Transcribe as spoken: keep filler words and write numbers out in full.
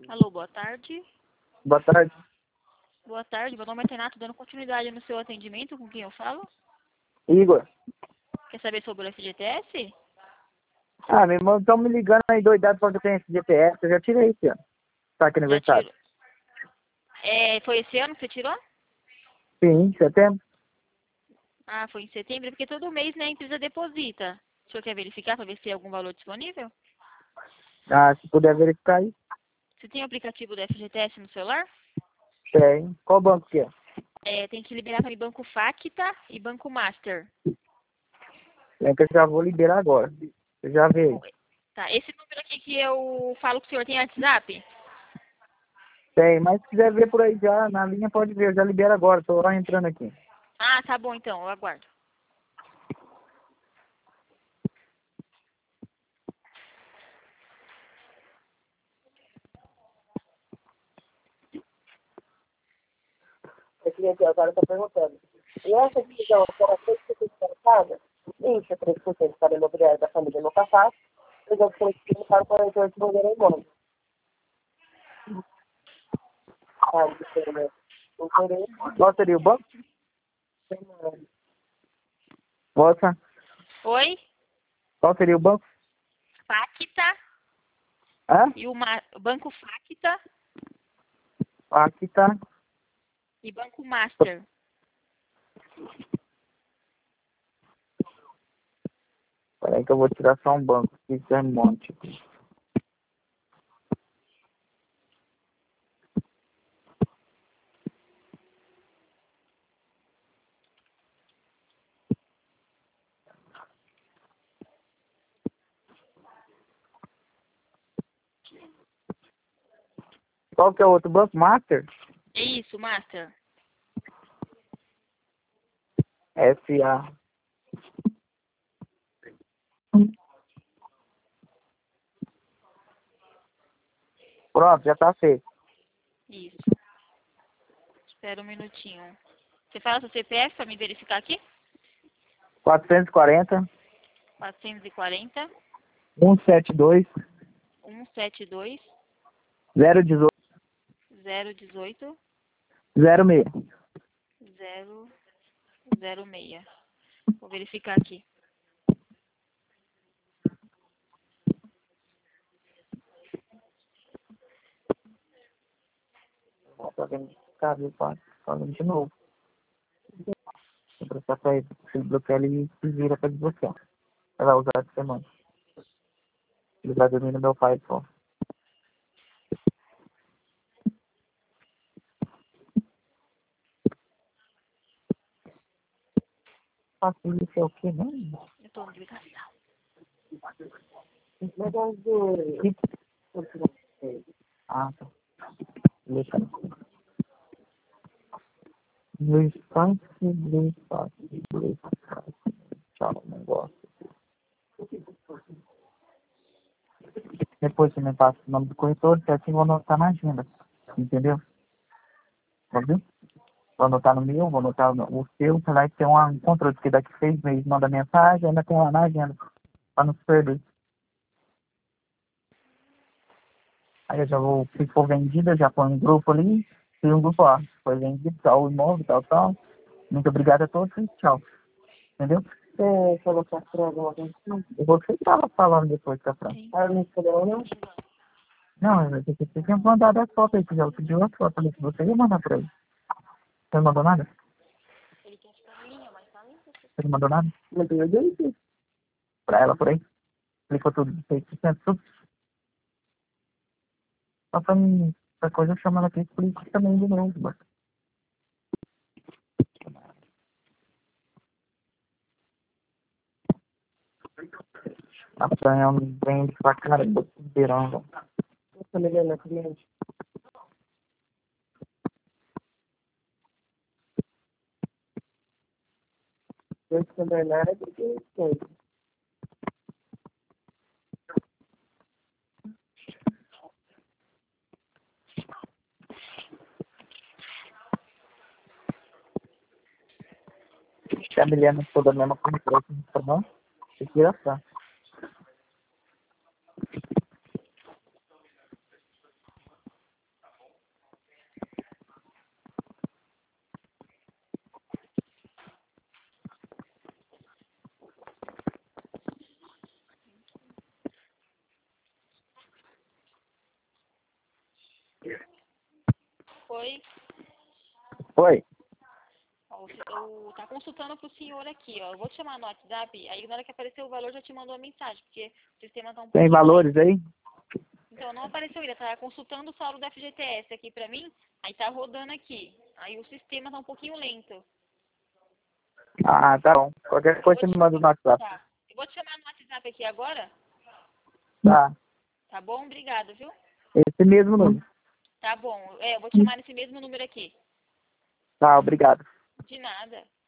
Alô, boa tarde. Boa tarde. Boa tarde, meu nome é Renato, dando continuidade no seu atendimento, com quem eu falo? Igor. Quer saber sobre o F G T S? Ah, meu irmão, estão me ligando aí doidado porque eu tenho esse G P S. Eu já tirei esse ano. Tá aqui Já aniversário. tirou? É, foi esse ano que você tirou? Sim, setembro. Ah, foi em setembro, porque todo mês, né, a empresa deposita. O senhor quer verificar para ver se tem algum valor disponível? Ah, se puder verificar aí. Você tem o aplicativo do F G T S no celular? Tem. Qual banco que é? É, tem que liberar para mim Banco Facta e Banco Master. É que eu já vou liberar agora. Eu já vi. Tá, esse número aqui que eu falo com o senhor tem WhatsApp? Tem, mas se quiser ver por aí já, na linha pode ver. Eu já libero agora. Tô lá entrando aqui. Ah, tá bom então, eu aguardo. Esse cliente agora está perguntando. E essa decisão, aquela três por cento para isso, três por cento para a imobiliária da família no passado, os outros três por cento para quarenta e oito por cento imóvel. Qual seria o banco? Moça, Oi? qual seria o banco? Facta Hã? e o Ma- Banco Facta Aqui tá. e Banco Master. Peraí que eu vou tirar só um banco. Isso é um monte. Qual que é o outro banco? Master? Isso, Master. S A. Pronto, já tá feito. Isso. Espera um minutinho. Você fala seu C P F para me verificar aqui? quatrocentos e quarenta, quatrocentos e quarenta, cento e setenta e dois, cento e setenta e dois, zero dezoito, zero dezoito, zero seis. zero zero seis. Vou verificar aqui. Tá vendo? Cabe, falando de novo. Vou prestar pra ele. Se ele bloquear, ele se vira pra desbloquear. Vai lá usar essa semana. Ele vai dormir no meu pai só. Faço isso é o quê mesmo? Eu estou na ligação. Negócio de... Ah, tá. Deixa eu... Luiz Fácil, Luiz Fácil, Luiz Fácil. Tchau, não gosto. Depois você me passa o nome do corretor, que assim eu vou anotar na agenda. Entendeu? Tá vendo? Vou anotar no meu, vou anotar no o seu, você vai ter um controle, porque daqui seis meses manda mensagem, ainda tem lá na agenda, pra não se perder. Aí eu já vou, se for vendida, já põe um grupo ali, tem um grupo, ó, foi vendido, tal, o imóvel, tal, tal. Muito obrigado a todos e tchau. Entendeu? Você falou que a Fran alguma coisa assim? Você que tava falando depois com a Fran. Ah, não escolheu não? Não, eu você tinha mandado as fotos aí, que já pediu as fotos ali que você ia mandar pra ele. Você não mandou nada? Ele quer ficar em linha, mas tá limpo. Você não mandou nada? Não tem ninguém. Pra ela por aí? Explicou tudo, seis por cento, tudo. Só pra mim, essa coisa eu chamo ela aqui e explico também de novo, mas... A Fran é um vende pra caramba, verão, velho. Você me vê na cliente? Eu sou Bernardo e eu Se a Milena for da mesma coisa, tá bom? Tem que gastar. Oi? Oi. Ó, eu tá consultando pro senhor aqui, ó. Eu vou te chamar no WhatsApp, aí na hora que aparecer o valor já te mandou a mensagem, porque o sistema tá um Tem pouquinho valores lento. aí? Então, não apareceu ainda, tá consultando o saldo do F G T S aqui pra mim, aí tá rodando aqui. Aí o sistema tá um pouquinho lento. Ah, tá bom. Qualquer Eu coisa vou você me te, manda no WhatsApp. tá. Eu vou te chamar no WhatsApp aqui agora, Tá. tá bom? Obrigado, viu? Esse mesmo número. Tá bom. É, eu vou te chamar nesse mesmo número aqui. Tá, obrigado. De nada.